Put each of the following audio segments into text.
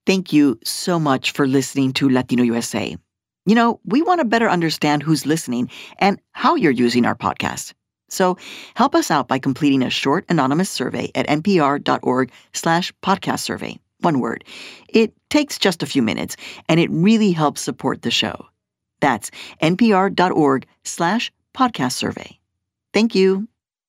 Thank you so much for listening to Latino USA. You know, we want to better understand who's listening and how you're using our podcast. So help us out by completing a short anonymous survey at npr.org/podcast survey. One word. It takes just a few minutes, and it really helps support the show. That's npr.org/podcast survey. Thank you.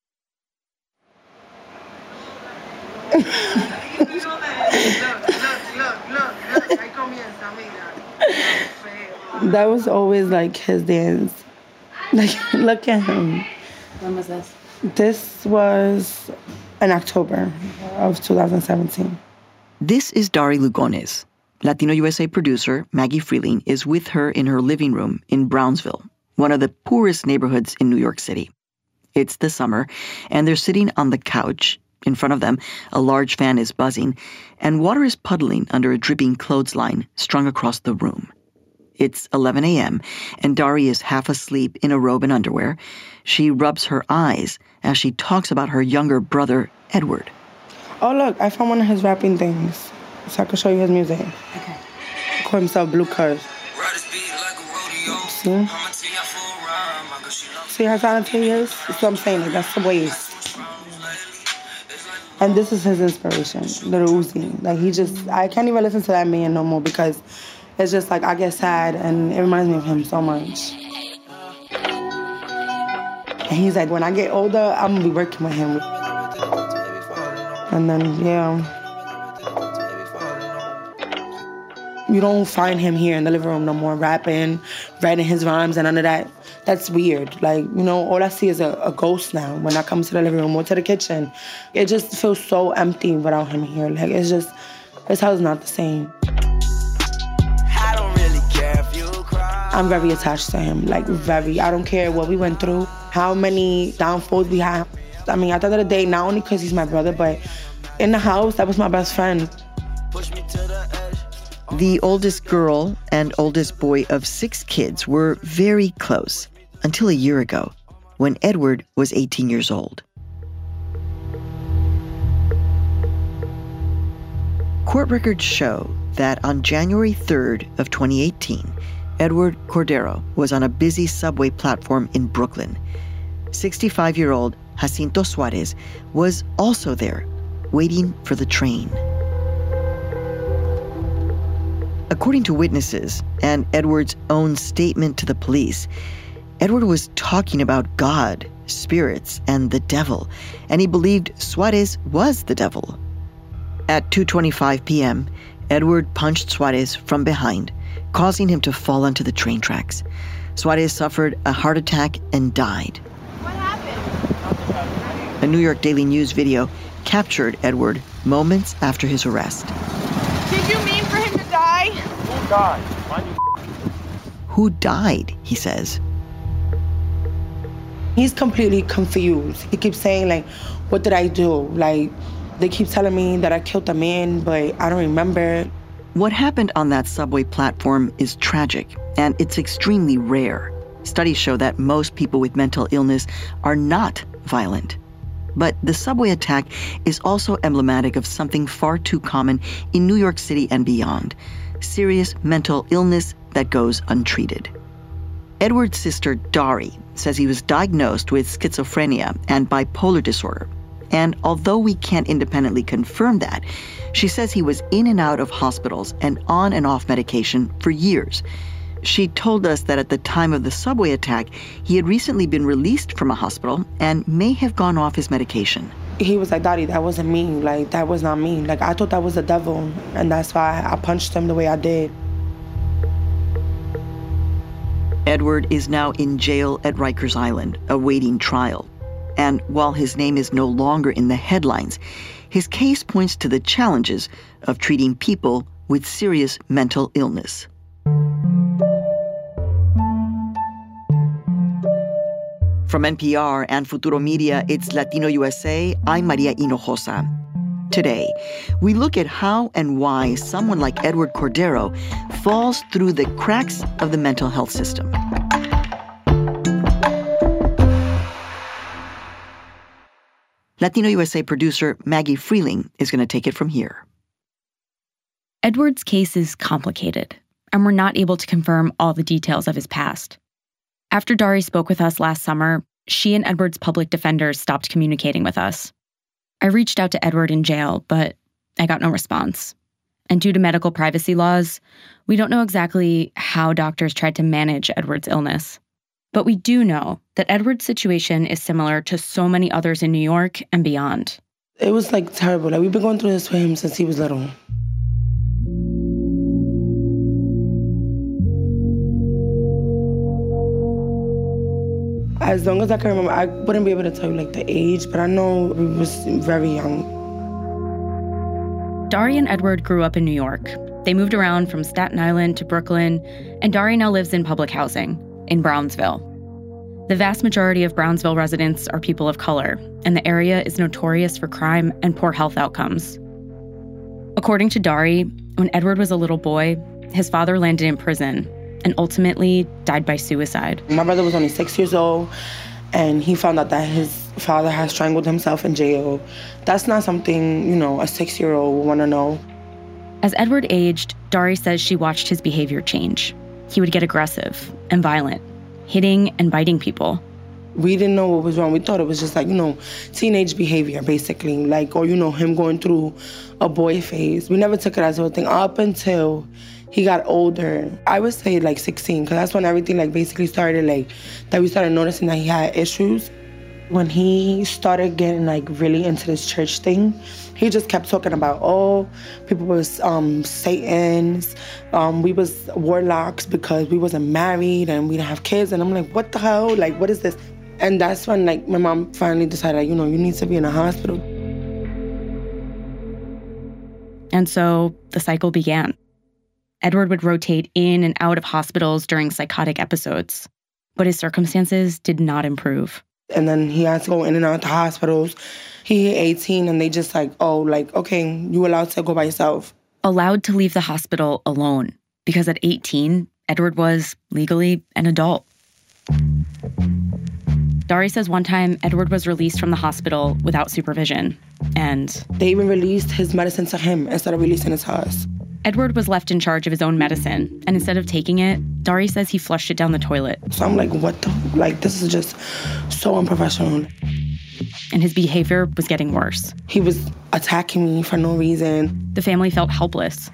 That was always like his dance. Like, look at him. When was this? This was in October of 2017. This is Dari Lugones. Latino USA producer Maggie Freeling is with her in her living room in Brownsville, one of the poorest neighborhoods in New York City. It's the summer, and they're sitting on the couch. In front of them, a large fan is buzzing, and water is puddling under a dripping clothesline strung across the room. It's 11 a.m., and Dari is half asleep in a robe and underwear. She rubs her eyes as she talks about her younger brother, Edward. Oh, look, I found one of his rapping things, so I can show you his music. Okay. He called himself Blue Cuz. See? See how talented he is? That's what I'm saying. Like, that's the waist. And this is his inspiration, Lil Uzi. Like, I can't even listen to that man no more because it's just like I get sad and it reminds me of him so much. And he's like, when I get older, I'm gonna be working with him. And then, yeah. You don't find him here in the living room no more, rapping, writing his rhymes and none of that. That's weird. Like, you know, all I see is a ghost now when I come to the living room or to the kitchen. It just feels so empty without him here. Like, it's just, this house is not the same. I don't really care if you cry. I'm very attached to him, like, very. I don't care what we went through, how many downfalls we had. I mean, at the end of the day, not only because he's my brother, but in the house, that was my best friend. Push me to the edge. The oldest girl and oldest boy of 6 kids were very close until a year ago, when Edward was 18 years old. Court records show that on January 3rd of 2018, Edward Cordero was on a busy subway platform in Brooklyn. 65-year-old Jacinto Suarez was also there, waiting for the train. According to witnesses and Edward's own statement to the police, Edward was talking about God, spirits, and the devil, and he believed Suarez was the devil. At 2:25 p.m., Edward punched Suarez from behind, causing him to fall onto the train tracks. Suarez suffered a heart attack and died. What happened? A New York Daily News video captured Edward moments after his arrest. Did you mean for him to die? Who died? Who died, he says. He's completely confused. He keeps saying, like, what did I do? Like, they keep telling me that I killed a man, but I don't remember. What happened on that subway platform is tragic, and it's extremely rare. Studies show that most people with mental illness are not violent. But the subway attack is also emblematic of something far too common in New York City and beyond: serious mental illness that goes untreated. Edward's sister, Dari, says he was diagnosed with schizophrenia and bipolar disorder. And although we can't independently confirm that, she says he was in and out of hospitals and on and off medication for years. She told us that at the time of the subway attack, he had recently been released from a hospital and may have gone off his medication. He was like, Daddy, that wasn't me. Like, that was not me. Like, I thought that was the devil, and that's why I punched him the way I did. Edward is now in jail at Rikers Island, awaiting trial. And while his name is no longer in the headlines, his case points to the challenges of treating people with serious mental illness. From NPR and Futuro Media, it's Latino USA. I'm Maria Hinojosa. Today, we look at how and why someone like Edward Cordero falls through the cracks of the mental health system. Latino USA producer Maggie Freeling is going to take it from here. Edward's case is complicated, and we're not able to confirm all the details of his past. After Dari spoke with us last summer, she and Edward's public defenders stopped communicating with us. I reached out to Edward in jail, but I got no response. And due to medical privacy laws, we don't know exactly how doctors tried to manage Edward's illness. But we do know that Edward's situation is similar to so many others in New York and beyond. It was terrible. We've been going through this with him since he was little. As long as I can remember, I wouldn't be able to tell you the age, but I know we was very young. Dari and Edward grew up in New York. They moved around from Staten Island to Brooklyn, and Dari now lives in public housing in Brownsville. The vast majority of Brownsville residents are people of color, and the area is notorious for crime and poor health outcomes. According to Dari, when Edward was a little boy, his father landed in prison and ultimately died by suicide. My brother was only 6 years old, and he found out that his father had strangled himself in jail. That's not something, a 6-year-old would want to know. As Edward aged, Dari says she watched his behavior change. He would get aggressive and violent, hitting and biting people. We didn't know what was wrong. We thought it was just teenage behavior, basically. Or him going through a boy phase. We never took it as a thing up until he got older. I would say 16, because that's when everything basically started, that we started noticing that he had issues. When he started getting really into this church thing, he just kept talking about, people was Satans, we was warlocks because we wasn't married and we didn't have kids. And I'm like, what the hell? What is this? And that's when my mom finally decided, you need to be in a hospital. And so the cycle began. Edward would rotate in and out of hospitals during psychotic episodes, but his circumstances did not improve. And then he had to go in and out of the hospitals. He hit 18 and they just okay, you allowed to go by yourself. Allowed to leave the hospital alone, because at 18, Edward was legally an adult. Dari says one time Edward was released from the hospital without supervision, and they even released his medicine to him instead of releasing it to us. Edward was left in charge of his own medicine, and instead of taking it, Dari says he flushed it down the toilet. So I'm like, what the? This is just so unprofessional. And his behavior was getting worse. He was attacking me for no reason. The family felt helpless.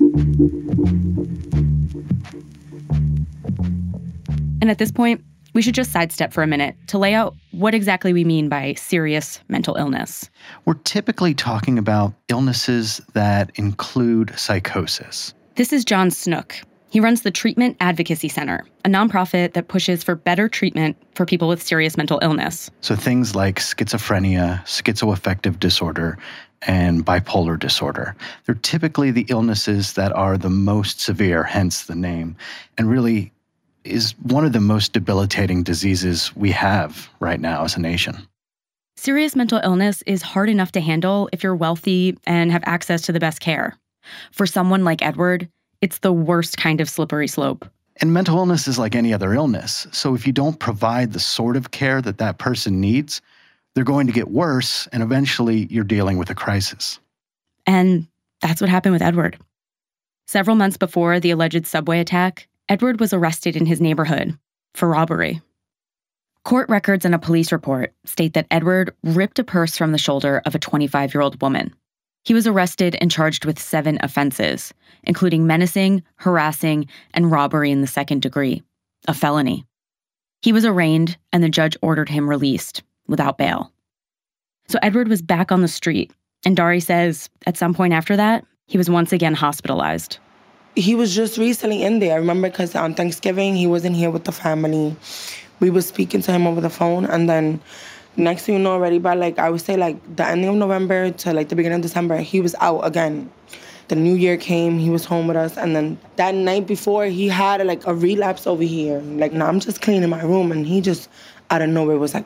And at this point, we should just sidestep for a minute to lay out what exactly we mean by serious mental illness. We're typically talking about illnesses that include psychosis. This is John Snook. He runs the Treatment Advocacy Center, a nonprofit that pushes for better treatment for people with serious mental illness. So things like schizophrenia, schizoaffective disorder, and bipolar disorder. They're typically the illnesses that are the most severe, hence the name, and really is one of the most debilitating diseases we have right now as a nation. Serious mental illness is hard enough to handle if you're wealthy and have access to the best care. For someone like Edward, it's the worst kind of slippery slope. And mental illness is like any other illness. So if you don't provide the sort of care that that person needs, they're going to get worse, and eventually you're dealing with a crisis. And that's what happened with Edward. Several months before the alleged subway attack, Edward was arrested in his neighborhood for robbery. Court records and a police report state that Edward ripped a purse from the shoulder of a 25-year-old woman. He was arrested and charged with 7 offenses, including menacing, harassing, and robbery in the second degree, a felony. He was arraigned, and the judge ordered him released without bail. So Edward was back on the street, and Dari says at some point after that, he was once again hospitalized. He was just recently in there. I remember because on Thanksgiving, he wasn't here with the family. We were speaking to him over the phone, and then next thing you know already, by I would say the ending of November to the beginning of December, he was out again. The new year came, he was home with us, and then that night before, he had a relapse over here. Now I'm just cleaning my room, and he just out of nowhere was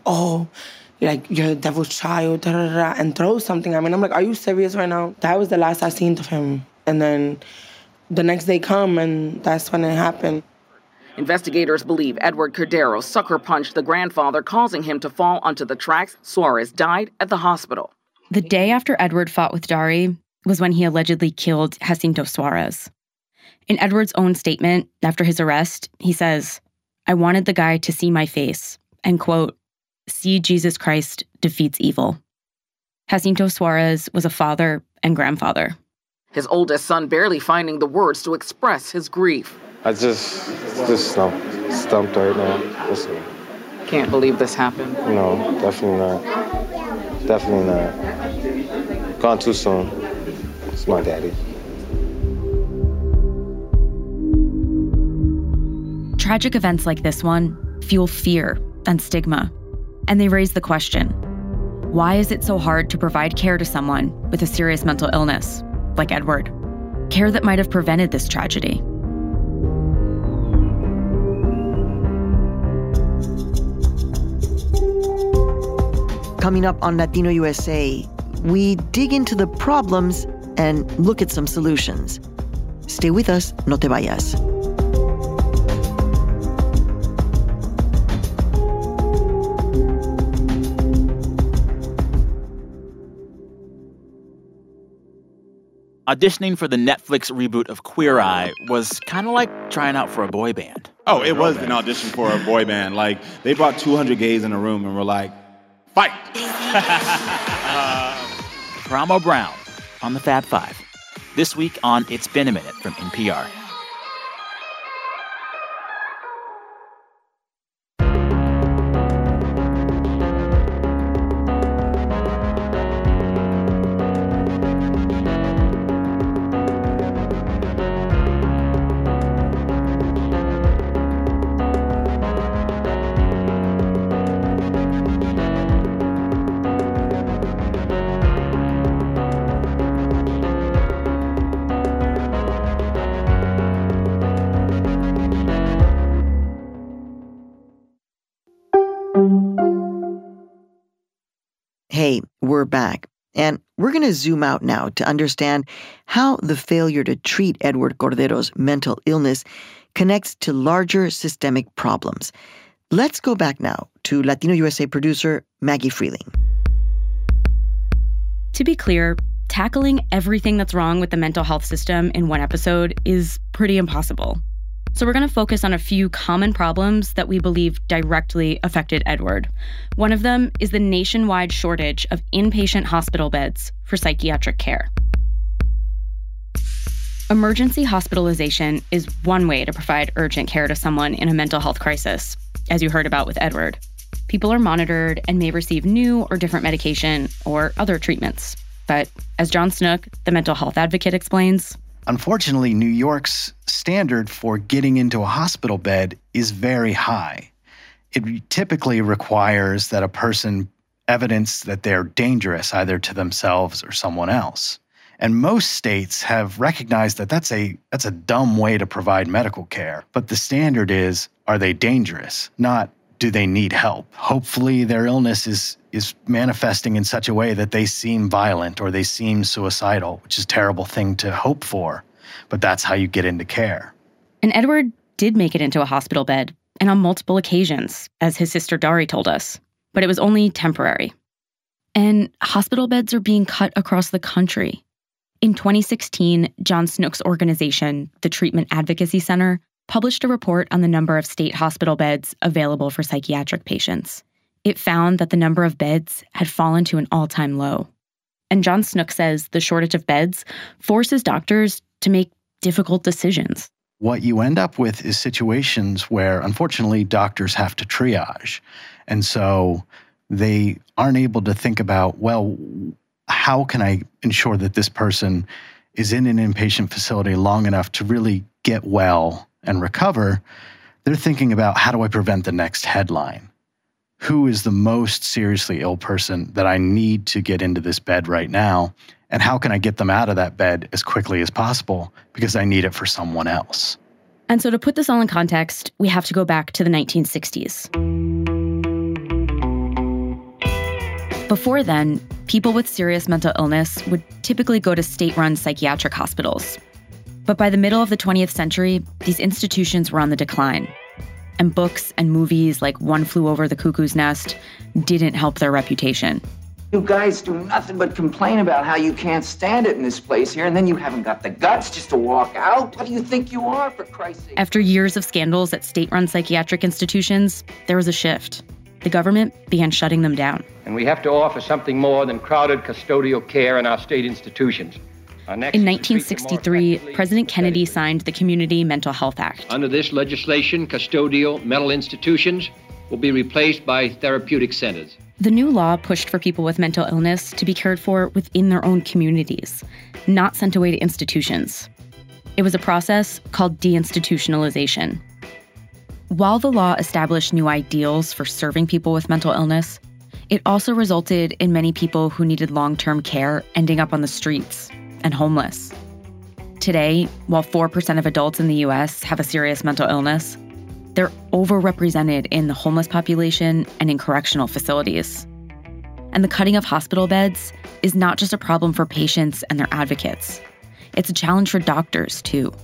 you're a devil's child, da da da, and throw something. I'm like, are you serious right now? That was the last I seen of him. And then the next day come, and that's when it happened. Investigators believe Edward Cordero sucker punched the grandfather, causing him to fall onto the tracks. Suarez died at the hospital. The day after Edward fought with Dari, was when he allegedly killed Jacinto Suarez. In Edward's own statement after his arrest, he says, "I wanted the guy to see my face and, quote, see Jesus Christ defeats evil." Jacinto Suarez was a father and grandfather. His oldest son barely finding the words to express his grief. I just stumped right now. Listen. Can't believe this happened. No, definitely not. Definitely not. Gone too soon. It's my daddy. Tragic events like this one fuel fear and stigma, and they raise the question, why is it so hard to provide care to someone with a serious mental illness, like Edward? Care that might have prevented this tragedy. Coming up on Latino USA, we dig into the problems and look at some solutions. Stay with us, no te vayas. Auditioning for the Netflix reboot of Queer Eye was kind of like trying out for a boy band. Oh, it was an audition for a boy band. Like, they brought 200 gays in a room and were like, fight! Karamo Brown on the Fab Five. This week on It's Been a Minute from NPR. Hey, we're back. And we're going to zoom out now to understand how the failure to treat Edward Cordero's mental illness connects to larger systemic problems. Let's go back now to Latino USA producer Maggie Freeling. To be clear, tackling everything that's wrong with the mental health system in one episode is pretty impossible. So we're going to focus on a few common problems that we believe directly affected Edward. One of them is the nationwide shortage of inpatient hospital beds for psychiatric care. Emergency hospitalization is one way to provide urgent care to someone in a mental health crisis, as you heard about with Edward. People are monitored and may receive new or different medication or other treatments. But as John Snook, the mental health advocate, explains, unfortunately, New York's standard for getting into a hospital bed is very high. It typically requires that a person evidence that they're dangerous either to themselves or someone else. And most states have recognized that that's a dumb way to provide medical care. But the standard is, are they dangerous? Not, do they need help? Hopefully their illness is manifesting in such a way that they seem violent or they seem suicidal, which is a terrible thing to hope for. But that's how you get into care. And Edward did make it into a hospital bed, and on multiple occasions, as his sister Dari told us. But it was only temporary. And hospital beds are being cut across the country. In 2016, John Snook's organization, the Treatment Advocacy Center, published a report on the number of state hospital beds available for psychiatric patients. It found that the number of beds had fallen to an all-time low. And John Snook says the shortage of beds forces doctors to make difficult decisions. What you end up with is situations where, unfortunately, doctors have to triage. And so they aren't able to think about, well, how can I ensure that this person is in an inpatient facility long enough to really get well and recover? They're thinking about, how do I prevent the next headline? Who is the most seriously ill person that I need to get into this bed right now? And how can I get them out of that bed as quickly as possible because I need it for someone else? And so to put this all in context, we have to go back to the 1960s. Before then, people with serious mental illness would typically go to state-run psychiatric hospitals. But by the middle of the 20th century, these institutions were on the decline. And books and movies like One Flew Over the Cuckoo's Nest didn't help their reputation. You guys do nothing but complain about how you can't stand it in this place here, and then you haven't got the guts just to walk out? What do you think you are, for Christ's sake? After years of scandals at state-run psychiatric institutions, there was a shift. The government began shutting them down. And we have to offer something more than crowded custodial care in our state institutions. In 1963, President Kennedy signed the Community Mental Health Act. Under this legislation, custodial mental institutions will be replaced by therapeutic centers. The new law pushed for people with mental illness to be cared for within their own communities, not sent away to institutions. It was a process called deinstitutionalization. While the law established new ideals for serving people with mental illness, it also resulted in many people who needed long-term care ending up on the streets and homeless. Today, while 4% of adults in the U.S. have a serious mental illness, they're overrepresented in the homeless population and in correctional facilities. And the cutting of hospital beds is not just a problem for patients and their advocates. It's a challenge for doctors, too.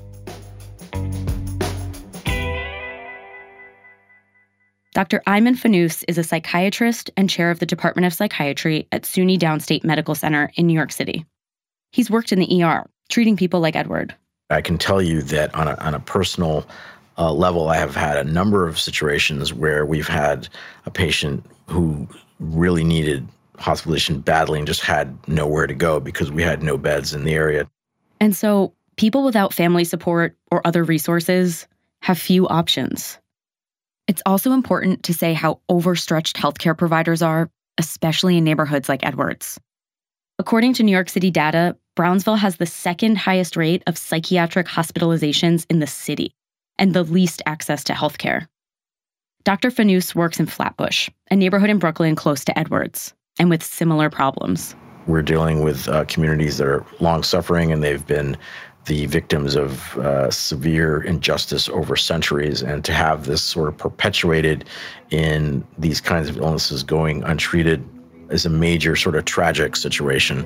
Dr. Ayman Fanous is a psychiatrist and chair of the Department of Psychiatry at SUNY Downstate Medical Center in New York City. He's worked in the ER, treating people like Edward. I can tell you that on a personal level, I have had a number of situations where we've had a patient who really needed hospitalization badly and just had nowhere to go because we had no beds in the area. And so people without family support or other resources have few options. It's also important to say how overstretched healthcare providers are, especially in neighborhoods like Edward's. According to New York City data, Brownsville has the second highest rate of psychiatric hospitalizations in the city and the least access to healthcare. Dr. Fanous works in Flatbush, a neighborhood in Brooklyn close to Edwards, and with similar problems. We're dealing with communities that are long-suffering, and they've been the victims of severe injustice over centuries. And to have this sort of perpetuated in these kinds of illnesses going untreated is a major sort of tragic situation.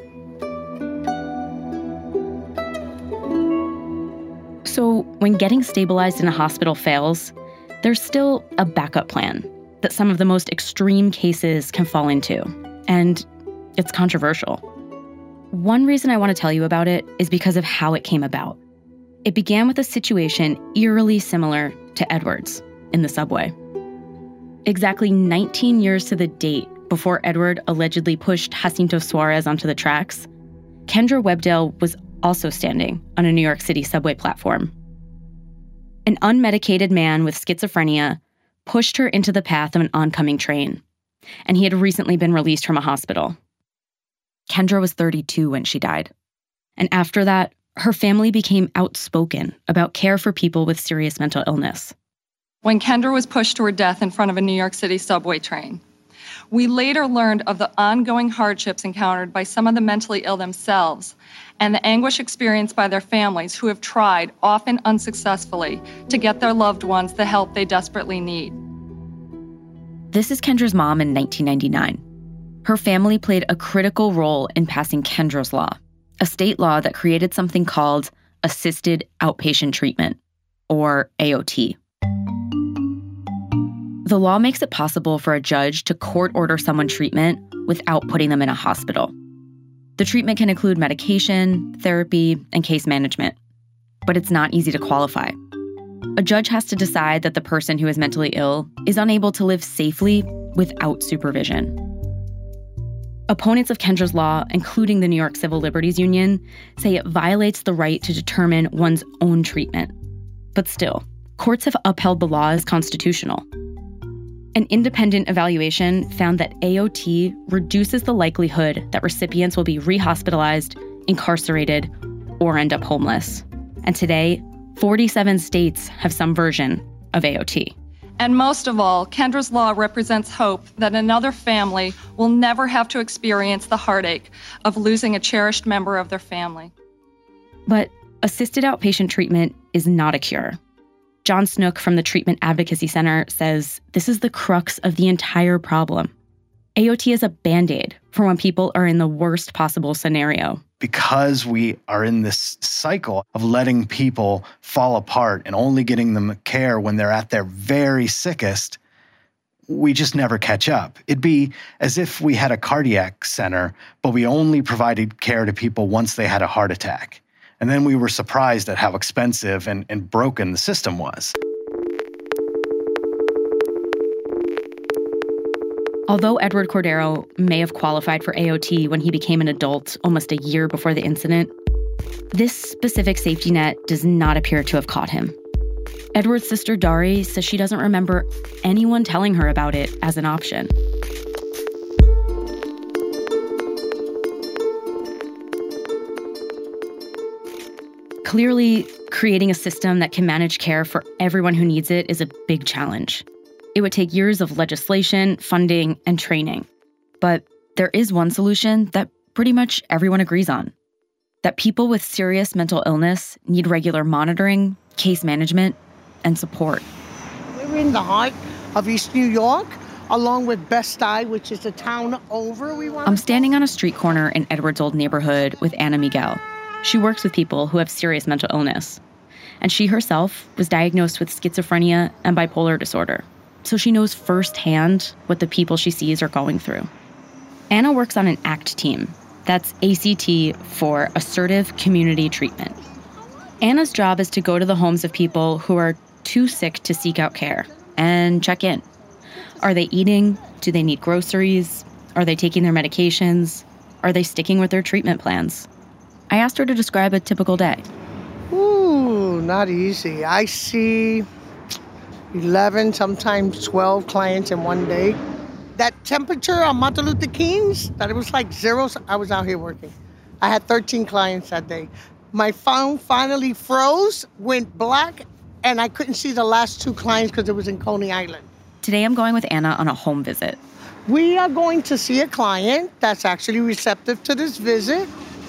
So when getting stabilized in a hospital fails, there's still a backup plan that some of the most extreme cases can fall into. And it's controversial. One reason I want to tell you about it is because of how it came about. It began with a situation eerily similar to Edward's in the subway. Exactly 19 years to the date before Edward allegedly pushed Jacinto Suarez onto the tracks, Kendra Webdale was also standing on a New York City subway platform. An unmedicated man with schizophrenia pushed her into the path of an oncoming train, and he had recently been released from a hospital. Kendra was 32 when she died, and after that, her family became outspoken about care for people with serious mental illness. When Kendra was pushed to her death in front of a New York City subway train, we later learned of the ongoing hardships encountered by some of the mentally ill themselves and the anguish experienced by their families who have tried, often unsuccessfully, to get their loved ones the help they desperately need. This is Kendra's mom in 1999. Her family played a critical role in passing Kendra's Law, a state law that created something called Assisted Outpatient Treatment, or AOT. The law makes it possible for a judge to court-order someone treatment without putting them in a hospital. The treatment can include medication, therapy, and case management, but it's not easy to qualify. A judge has to decide that the person who is mentally ill is unable to live safely without supervision. Opponents of Kendra's Law, including the New York Civil Liberties Union, say it violates the right to determine one's own treatment. But still, courts have upheld the law as constitutional. An independent evaluation found that AOT reduces the likelihood that recipients will be rehospitalized, incarcerated, or end up homeless. And today, 47 states have some version of AOT. And most of all, Kendra's Law represents hope that another family will never have to experience the heartache of losing a cherished member of their family. But assisted outpatient treatment is not a cure. John Snook from the Treatment Advocacy Center says this is the crux of the entire problem. AOT is a Band-Aid for when people are in the worst possible scenario. Because we are in this cycle of letting people fall apart and only getting them care when they're at their very sickest, we just never catch up. It'd be as if we had a cardiac center, but we only provided care to people once they had a heart attack. And then we were surprised at how expensive and broken the system was. Although Edward Cordero may have qualified for AOT when he became an adult almost a year before the incident, this specific safety net does not appear to have caught him. Edward's sister Dari says she doesn't remember anyone telling her about it as an option. Clearly, creating a system that can manage care for everyone who needs it is a big challenge. It would take years of legislation, funding, and training. But there is one solution that pretty much everyone agrees on: that people with serious mental illness need regular monitoring, case management, and support. We're in the heart of East New York, along with Best-Eye, which is a town over. I'm standing on a street corner in Edward's old neighborhood with Anna Miguel. She works with people who have serious mental illness. And she herself was diagnosed with schizophrenia and bipolar disorder. So she knows firsthand what the people she sees are going through. Anna works on an ACT team. That's ACT for Assertive Community Treatment. Anna's job is to go to the homes of people who are too sick to seek out care and check in. Are they eating? Do they need groceries? Are they taking their medications? Are they sticking with their treatment plans? I asked her to describe a typical day. Ooh, not easy. I see 11, sometimes 12 clients in one day. That temperature on Martin Luther King's, that it was like zero, I was out here working. I had 13 clients that day. My phone finally froze, went black, and I couldn't see the last 2 clients because it was in Coney Island. Today I'm going with Anna on a home visit. We are going to see a client that's actually receptive to this visit.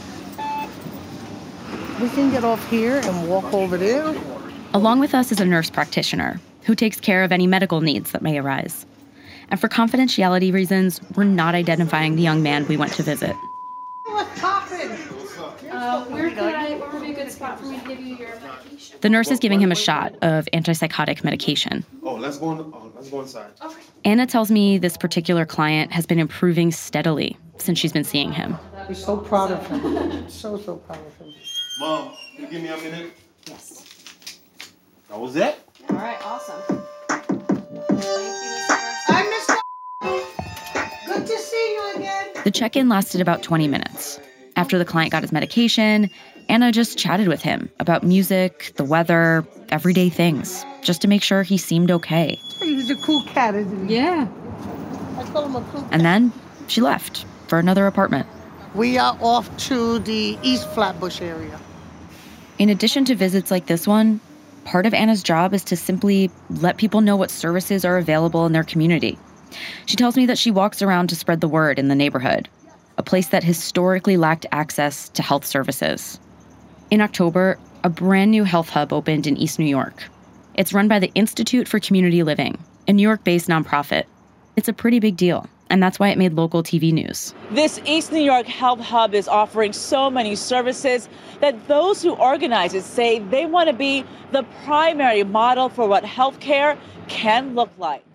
We can get off here and walk over there. Along with us is a nurse practitioner who takes care of any medical needs that may arise. And for confidentiality reasons, we're not identifying the young man we went to visit. What's poppin'? Where would be a good spot for me to give you your medication? The nurse is giving him a shot of antipsychotic medication. Let's go inside. Okay. Anna tells me this particular client has been improving steadily since she's been seeing him. We're so proud of him. So proud of him. Mom, can you give me a minute? Yes. That was it? All right, awesome. Thank you, Hi, Mr. Good to see you again. The check-in lasted about 20 minutes. After the client got his medication, Anna just chatted with him about music, the weather, everyday things, just to make sure he seemed okay. He's a cool cat, isn't he? Yeah. I call him a cool cat. And then she left for another apartment. We are off to the East Flatbush area. In addition to visits like this one, part of Anna's job is to simply let people know what services are available in their community. She tells me that she walks around to spread the word in the neighborhood, a place that historically lacked access to health services. In October, a brand new health hub opened in East New York. It's run by the Institute for Community Living, a New York-based nonprofit. It's a pretty big deal, and that's why it made local TV news. This East New York Health Hub is offering so many services that those who organize it say they want to be the primary model for what healthcare can look like.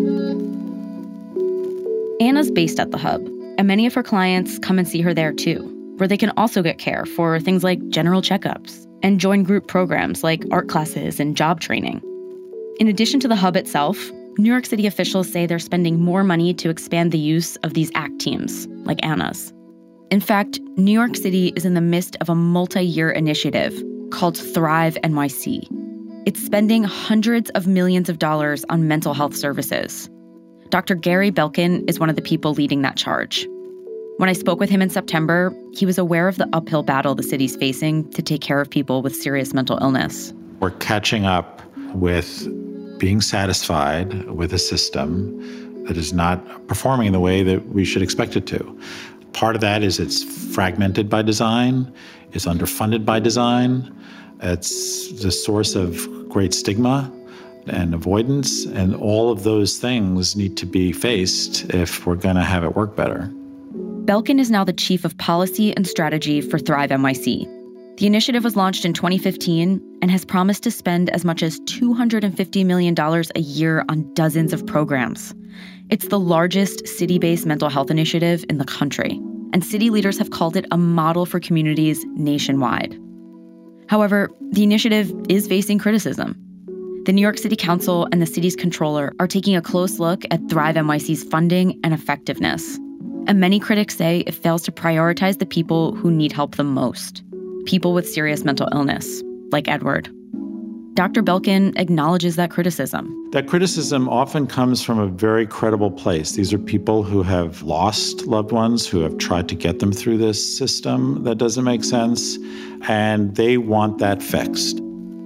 Anna's based at the hub, and many of her clients come and see her there too, where they can also get care for things like general checkups and join group programs like art classes and job training. In addition to the hub itself, New York City officials say they're spending more money to expand the use of these ACT teams, like Anna's. In fact, New York City is in the midst of a multi-year initiative called Thrive NYC. It's spending hundreds of millions of dollars on mental health services. Dr. Gary Belkin is one of the people leading that charge. When I spoke with him in September, he was aware of the uphill battle the city's facing to take care of people with serious mental illness. We're catching up with being satisfied with a system that is not performing in the way that we should expect it to. Part of that is it's fragmented by design, it's underfunded by design, it's the source of great stigma and avoidance, and all of those things need to be faced if we're going to have it work better. Belkin is now the chief of policy and strategy for Thrive NYC. The initiative was launched in 2015 and has promised to spend as much as $250 million a year on dozens of programs, It's the largest city-based mental health initiative in the country, and city leaders have called it a model for communities nationwide. However, the initiative is facing criticism. The New York City Council and the city's controller are taking a close look at Thrive NYC's funding and effectiveness. And many critics say it fails to prioritize the people who need help the most, people with serious mental illness, like Edward. Dr. Belkin acknowledges that criticism. That criticism often comes from a very credible place. These are people who have lost loved ones, who have tried to get them through this system that doesn't make sense, and they want that fixed.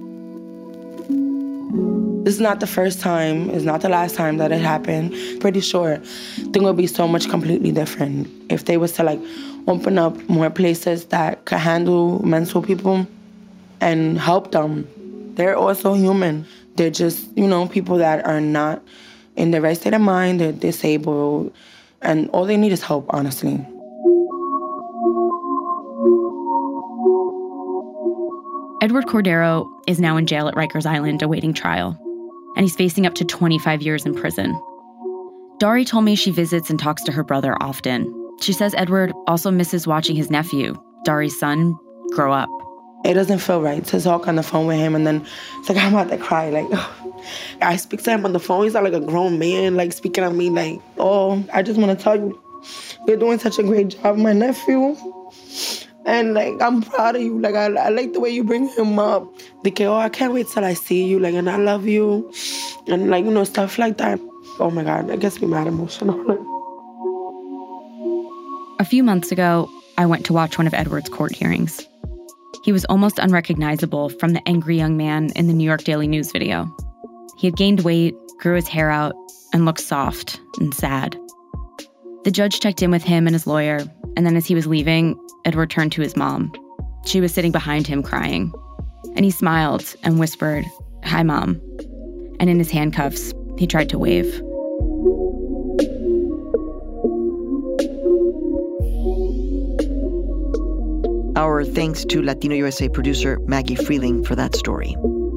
This is not the first time, it's not the last time that it happened. Pretty sure things would be so much completely different if they was to open up more places that could handle mental people and help them. They're also human. They're just, people that are not in the right state of mind, they're disabled, and all they need is help, honestly. Edward Cordero is now in jail at Rikers Island awaiting trial, and he's facing up to 25 years in prison. Dari told me she visits and talks to her brother often. She says Edward also misses watching his nephew, Dari's son, grow up. It doesn't feel right to talk on the phone with him, and then it's like I'm about to cry. I speak to him on the phone. He's like a grown man, speaking to me I just want to tell you, you're doing such a great job, my nephew. And I'm proud of you. I like the way you bring him up. I can't wait till I see you, and I love you. And stuff like that. Oh my God, it gets me mad emotional. A few months ago, I went to watch one of Edward's court hearings. He was almost unrecognizable from the angry young man in the New York Daily News video. He had gained weight, grew his hair out, and looked soft and sad. The judge checked in with him and his lawyer, and then as he was leaving, Edward turned to his mom. She was sitting behind him crying. And he smiled and whispered, "Hi, Mom." And in his handcuffs, he tried to wave. Our thanks to Latino USA producer Maggie Freeling for that story.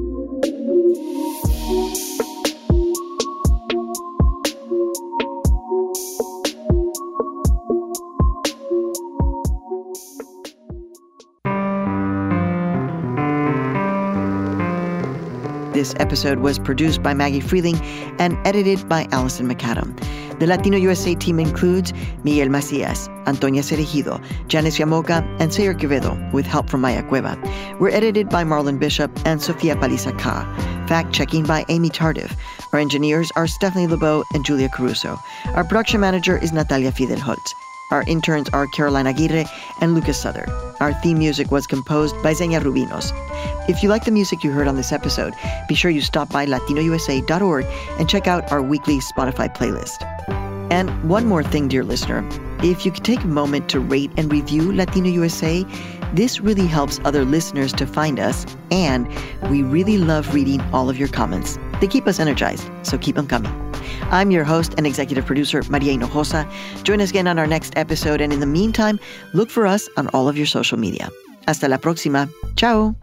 This episode was produced by Maggie Freeling and edited by Allison McAdam. The Latino USA team includes Miguel Macias, Antonia Cerejido, Janice Yamoca, and Sayer Quevedo, with help from Maya Cueva. We're edited by Marlon Bishop and Sofia Paliza-Ka. Fact-checking by Amy Tardif. Our engineers are Stephanie Lebeau and Julia Caruso. Our production manager is Natalia Fidel-Holtz. Our interns are Caroline Aguirre and Lucas Sutter. Our theme music was composed by Xenia Rubinos. If you like the music you heard on this episode, be sure you stop by latinousa.org and check out our weekly Spotify playlist. And one more thing, dear listener, if you could take a moment to rate and review Latino USA, this really helps other listeners to find us, and we really love reading all of your comments. They keep us energized, so keep them coming. I'm your host and executive producer, Maria Hinojosa. Join us again on our next episode, and in the meantime, look for us on all of your social media. Hasta la próxima. Ciao.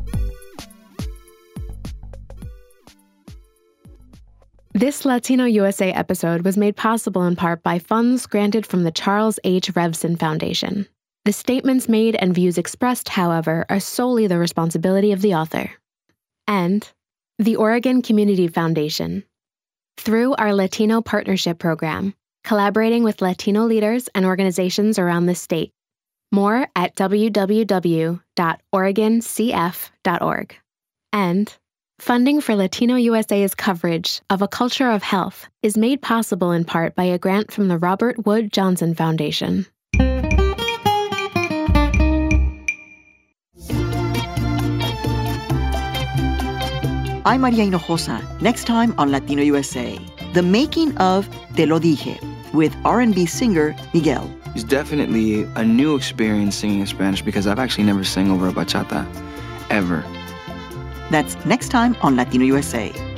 This Latino USA episode was made possible in part by funds granted from the Charles H. Revson Foundation. The statements made and views expressed, however, are solely the responsibility of the author. And the Oregon Community Foundation. Through our Latino Partnership Program, collaborating with Latino leaders and organizations around the state. More at www.oregoncf.org. And funding for Latino USA's coverage of A Culture of Health is made possible in part by a grant from the Robert Wood Johnson Foundation. I'm Maria Hinojosa. Next time on Latino USA, the making of Te Lo Dije with R&B singer Miguel. It's definitely a new experience singing in Spanish because I've actually never sang over a bachata, ever. That's next time on Latino USA.